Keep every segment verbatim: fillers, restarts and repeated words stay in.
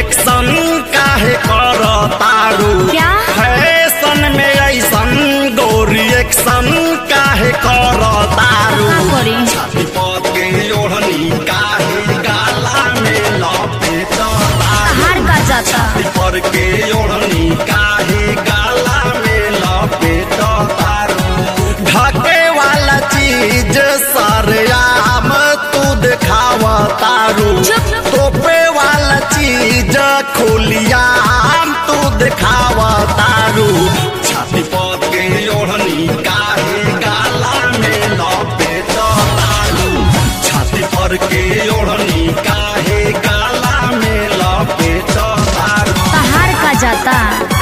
Action काहे कर तारू क्या? फैशन में ऐसन गोरी एक्शन काहे कर तारू का करी? छाती पर के ओढ़नी काहे गाला में लपेट तारू हार का जाता पर के ओढ़नी काहे गाला में लपेट तारू ढके वाला चीज सरेआम तू दिखावा तारू चुप। तोपे वाला चीज खुलियाम तू दिखावा तारू छाती पर के ओढ़नी काहे गाला में लपेट तारू छाती पर के ओढ़नी काहे गाला में लपेट तारू हार का जाता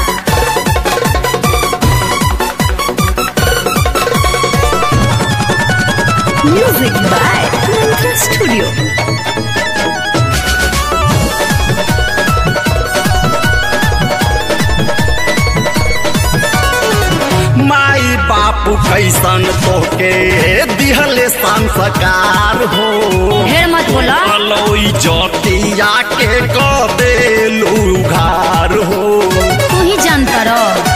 म्यूजिक बाय मंत्रा स्टूडियो। माई बापू कैसन तोके दिहले संस्कार हो ढेर मत बोला। लोई जतिया के कदेलू घार हो तू ही जानता रहो।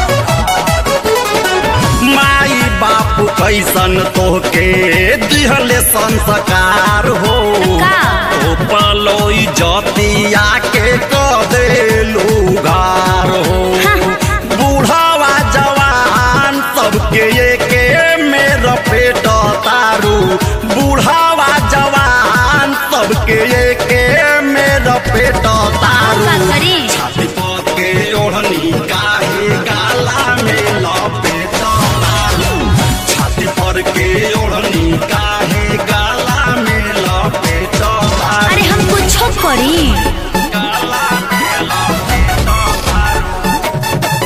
माई बापू कैसन तोके दिहले संस्कार हो का? तो पलोई जतिया के कदेलू घार हो हाँ। बूढ़ावा जवान सबके एके में रपेट तारू बूढ़ावा जवान सबके एके में रपेट तारू का करी? छाती पर के ओढ़नी काहे गाला में लपेट तारू छाती पर के ओढ़नी काहे गाला में लपेट तारू अरे हम कुछ करी गाला में लपेट तारू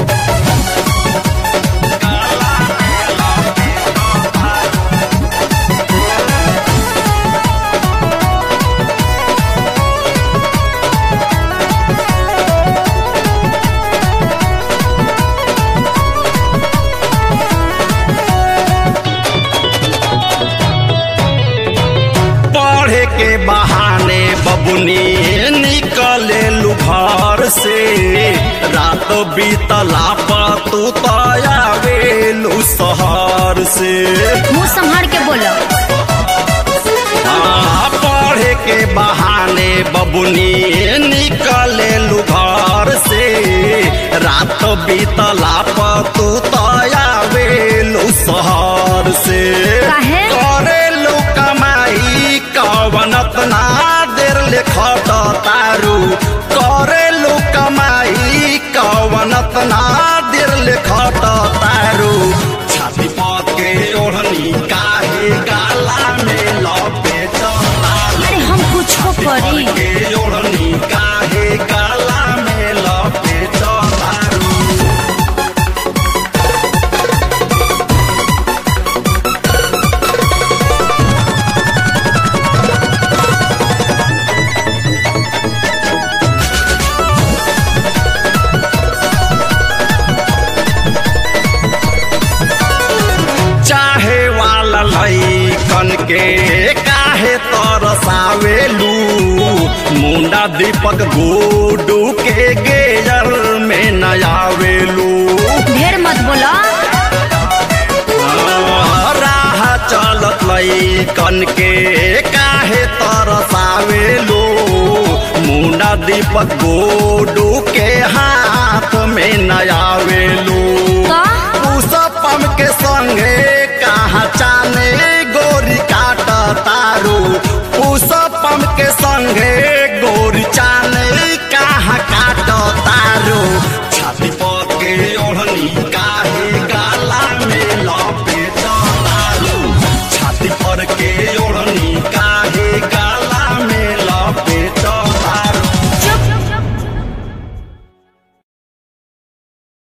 पढ़े के बहाने बबुनी निकले लू घर से रात बीतला पर तू तयावेलू शहर से मुंह संभाल के बोलो। हाँ, पढ़े के बहाने बबुनी निकले लू घर से रात बीतला पर तू तयावेलू शहर से काहे? करेलू कमाई कवनत ना देर ले खट तारू करेलू कमाई कवनत ना देर ले खट तारू छाती पर के ओढ़नी काहे गाला में लपेट तारू अरे हम कुछ करी के ओढ़नी काहे गाला में लपेट तारू चाहे वाला लइकन के काहे तरसावेलू मुंडा दीपक गुडू के गेयर में नयावेलू ढेर मत बोलो। राह चलत लइकन के काहे तरसावेलू मुंडा दीपक गुडू के हाथ में नयावेलू का? सपम के संगे कहा जाने